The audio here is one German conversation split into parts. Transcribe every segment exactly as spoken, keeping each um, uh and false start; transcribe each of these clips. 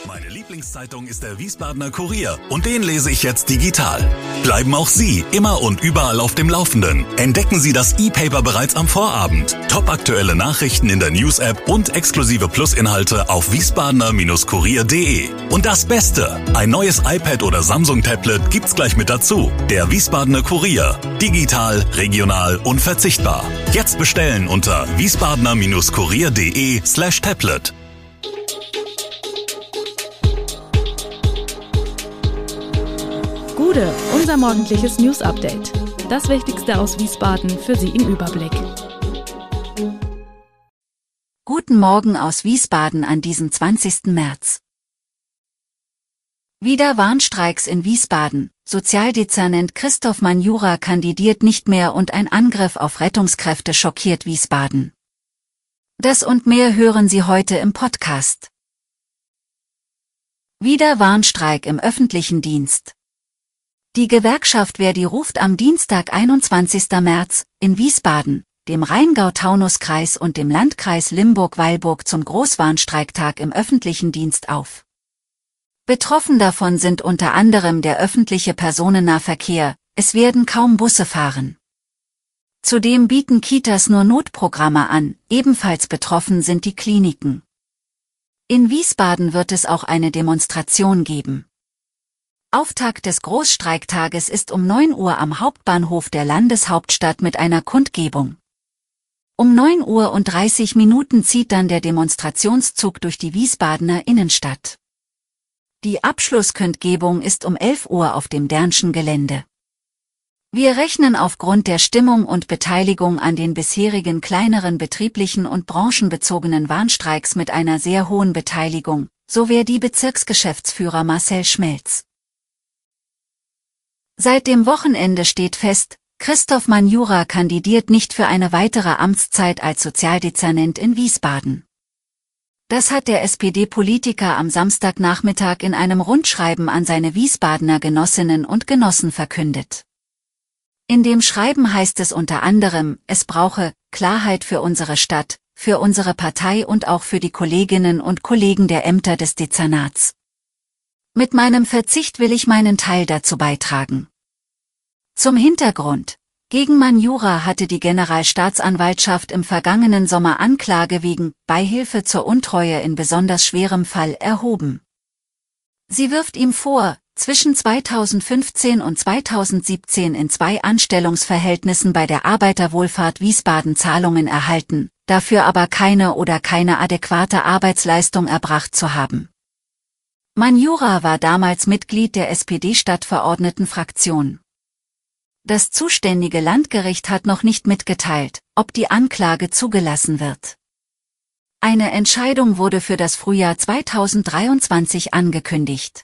Meine Lieblingszeitung ist der Wiesbadener Kurier und den lese ich jetzt digital. Bleiben auch Sie immer und überall auf dem Laufenden. Entdecken Sie das E-Paper bereits am Vorabend. Topaktuelle Nachrichten in der News-App und exklusive Plus-Inhalte auf wiesbadener Kurier punkt de. Und das Beste, ein neues iPad oder Samsung-Tablet gibt's gleich mit dazu. Der Wiesbadener Kurier. Digital, regional, unverzichtbar. Jetzt bestellen unter wiesbadener Kurier punkt de slash tablet. Gude, unser morgendliches News-Update. Das Wichtigste aus Wiesbaden für Sie im Überblick. Guten Morgen aus Wiesbaden an diesem zwanzigsten März. Wieder Warnstreiks in Wiesbaden. Sozialdezernent Christoph Manjura kandidiert nicht mehr und ein Angriff auf Rettungskräfte schockiert Wiesbaden. Das und mehr hören Sie heute im Podcast. Wieder Warnstreik im öffentlichen Dienst. Die Gewerkschaft Verdi ruft am Dienstag, einundzwanzigsten März, in Wiesbaden, dem Rheingau-Taunus-Kreis und dem Landkreis Limburg-Weilburg zum Großwarnstreiktag im öffentlichen Dienst auf. Betroffen davon sind unter anderem der öffentliche Personennahverkehr, es werden kaum Busse fahren. Zudem bieten Kitas nur Notprogramme an, ebenfalls betroffen sind die Kliniken. In Wiesbaden wird es auch eine Demonstration geben. Auftakt des Großstreiktages ist um neun Uhr am Hauptbahnhof der Landeshauptstadt mit einer Kundgebung. Um neun Uhr und dreißig Minuten zieht dann der Demonstrationszug durch die Wiesbadener Innenstadt. Die Abschlusskundgebung ist um elf Uhr auf dem Dernschen Gelände. Wir rechnen aufgrund der Stimmung und Beteiligung an den bisherigen kleineren betrieblichen und branchenbezogenen Warnstreiks mit einer sehr hohen Beteiligung, so wie die Bezirksgeschäftsführer Marcel Schmelz. Seit dem Wochenende steht fest, Christoph Manjura kandidiert nicht für eine weitere Amtszeit als Sozialdezernent in Wiesbaden. Das hat der S P D-Politiker am Samstagnachmittag in einem Rundschreiben an seine Wiesbadener Genossinnen und Genossen verkündet. In dem Schreiben heißt es unter anderem, es brauche Klarheit für unsere Stadt, für unsere Partei und auch für die Kolleginnen und Kollegen der Ämter des Dezernats. Mit meinem Verzicht will ich meinen Teil dazu beitragen. Zum Hintergrund: Gegen Manjura hatte die Generalstaatsanwaltschaft im vergangenen Sommer Anklage wegen Beihilfe zur Untreue in besonders schwerem Fall erhoben. Sie wirft ihm vor, zwischen zweitausendfünfzehn und zweitausendsiebzehn in zwei Anstellungsverhältnissen bei der Arbeiterwohlfahrt Wiesbaden Zahlungen erhalten, dafür aber keine oder keine adäquate Arbeitsleistung erbracht zu haben. Manjura war damals Mitglied der S P D-Stadtverordnetenfraktion. Das zuständige Landgericht hat noch nicht mitgeteilt, ob die Anklage zugelassen wird. Eine Entscheidung wurde für das Frühjahr zweitausenddreiundzwanzig angekündigt.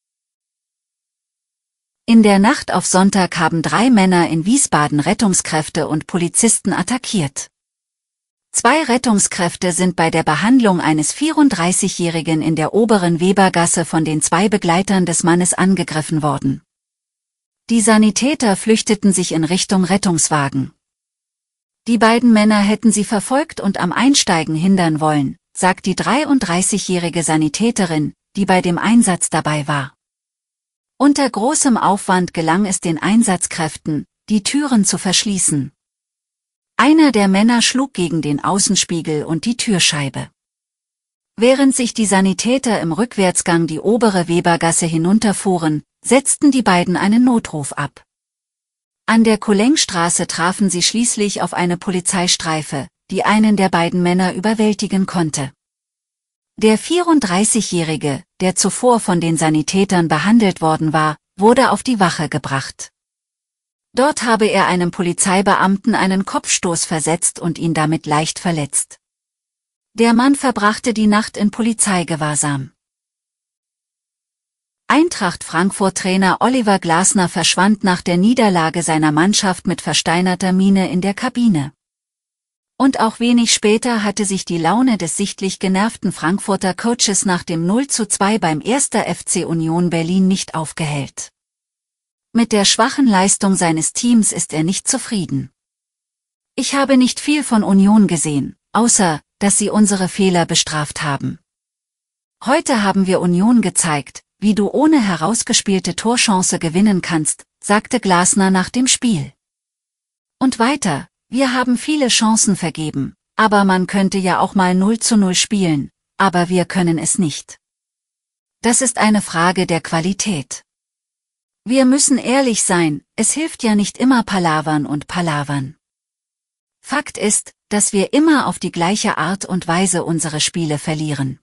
In der Nacht auf Sonntag haben drei Männer in Wiesbaden Rettungskräfte und Polizisten attackiert. Zwei Rettungskräfte sind bei der Behandlung eines vierunddreißigjährigen in der oberen Webergasse von den zwei Begleitern des Mannes angegriffen worden. Die Sanitäter flüchteten sich in Richtung Rettungswagen. Die beiden Männer hätten sie verfolgt und am Einsteigen hindern wollen, sagt die dreiunddreißigjährige Sanitäterin, die bei dem Einsatz dabei war. Unter großem Aufwand gelang es den Einsatzkräften, die Türen zu verschließen. Einer der Männer schlug gegen den Außenspiegel und die Türscheibe. Während sich die Sanitäter im Rückwärtsgang die obere Webergasse hinunterfuhren, setzten die beiden einen Notruf ab. An der Kollengstraße trafen sie schließlich auf eine Polizeistreife, die einen der beiden Männer überwältigen konnte. Der vierunddreißigjährige, der zuvor von den Sanitätern behandelt worden war, wurde auf die Wache gebracht. Dort habe er einem Polizeibeamten einen Kopfstoß versetzt und ihn damit leicht verletzt. Der Mann verbrachte die Nacht in Polizeigewahrsam. Eintracht Frankfurt-Trainer Oliver Glasner verschwand nach der Niederlage seiner Mannschaft mit versteinerter Miene in der Kabine. Und auch wenig später hatte sich die Laune des sichtlich genervten Frankfurter Coaches nach dem null zu zwei beim ersten F C Union Berlin nicht aufgehellt. Mit der schwachen Leistung seines Teams ist er nicht zufrieden. Ich habe nicht viel von Union gesehen, außer, dass sie unsere Fehler bestraft haben. Heute haben wir Union gezeigt, wie du ohne herausgespielte Torchance gewinnen kannst, sagte Glasner nach dem Spiel. Und weiter, wir haben viele Chancen vergeben, aber man könnte ja auch mal null zu null spielen, aber wir können es nicht. Das ist eine Frage der Qualität. Wir müssen ehrlich sein, es hilft ja nicht immer Palavern und Palavern. Fakt ist, dass wir immer auf die gleiche Art und Weise unsere Spiele verlieren.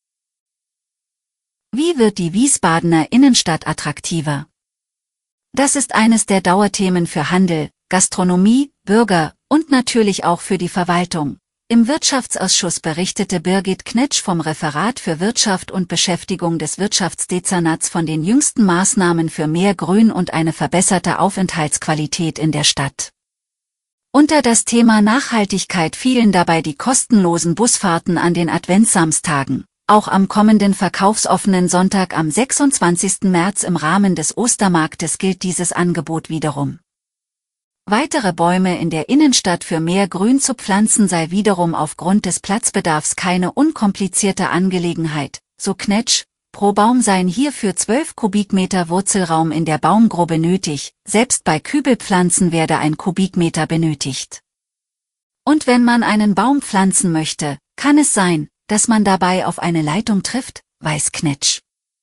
Wie wird die Wiesbadener Innenstadt attraktiver? Das ist eines der Dauerthemen für Handel, Gastronomie, Bürger und natürlich auch für die Verwaltung. Im Wirtschaftsausschuss berichtete Birgit Knetsch vom Referat für Wirtschaft und Beschäftigung des Wirtschaftsdezernats von den jüngsten Maßnahmen für mehr Grün und eine verbesserte Aufenthaltsqualität in der Stadt. Unter das Thema Nachhaltigkeit fielen dabei die kostenlosen Busfahrten an den Adventssamstagen. Auch am kommenden verkaufsoffenen Sonntag am sechsundzwanzigsten März im Rahmen des Ostermarktes gilt dieses Angebot wiederum. Weitere Bäume in der Innenstadt für mehr Grün zu pflanzen sei wiederum aufgrund des Platzbedarfs keine unkomplizierte Angelegenheit, so Knetsch. Pro Baum seien hierfür zwölf Kubikmeter Wurzelraum in der Baumgrube nötig, selbst bei Kübelpflanzen werde ein Kubikmeter benötigt. Und wenn man einen Baum pflanzen möchte, kann es sein, dass man dabei auf eine Leitung trifft, weiß Knetsch.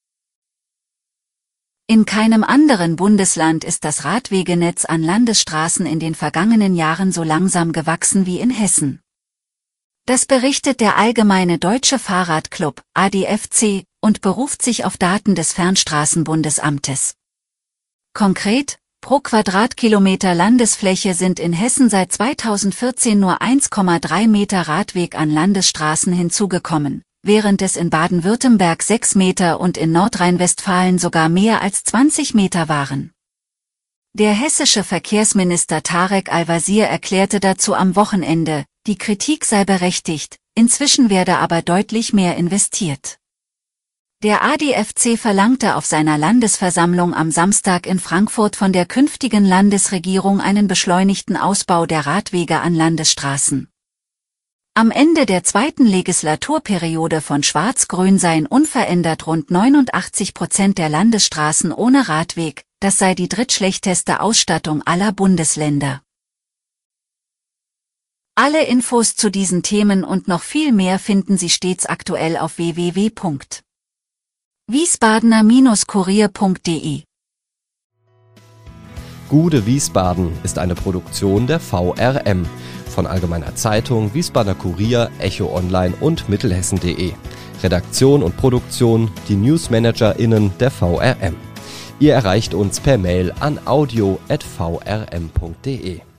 In keinem anderen Bundesland ist das Radwegenetz an Landesstraßen in den vergangenen Jahren so langsam gewachsen wie in Hessen. Das berichtet der Allgemeine Deutsche Fahrradclub, A D F C, und beruft sich auf Daten des Fernstraßenbundesamtes. Konkret, pro Quadratkilometer Landesfläche sind in Hessen seit zweitausendvierzehn nur eins Komma drei Meter Radweg an Landesstraßen hinzugekommen, während es in Baden-Württemberg sechs Meter und in Nordrhein-Westfalen sogar mehr als zwanzig Meter waren. Der hessische Verkehrsminister Tarek Al-Wazir erklärte dazu am Wochenende, die Kritik sei berechtigt, inzwischen werde aber deutlich mehr investiert. Der A D F C verlangte auf seiner Landesversammlung am Samstag in Frankfurt von der künftigen Landesregierung einen beschleunigten Ausbau der Radwege an Landesstraßen. Am Ende der zweiten Legislaturperiode von Schwarz-Grün seien unverändert rund neunundachtzig Prozent der Landesstraßen ohne Radweg, das sei die drittschlechteste Ausstattung aller Bundesländer. Alle Infos zu diesen Themen und noch viel mehr finden Sie stets aktuell auf w w w punkt wiesbadener Kurier punkt de. Gude Wiesbaden ist eine Produktion der V R M von Allgemeiner Zeitung, Wiesbadener Kurier, Echo Online und Mittelhessen punkt de. Redaktion und Produktion die NewsmanagerInnen der V R M. Ihr erreicht uns per Mail an audio at v r m punkt de.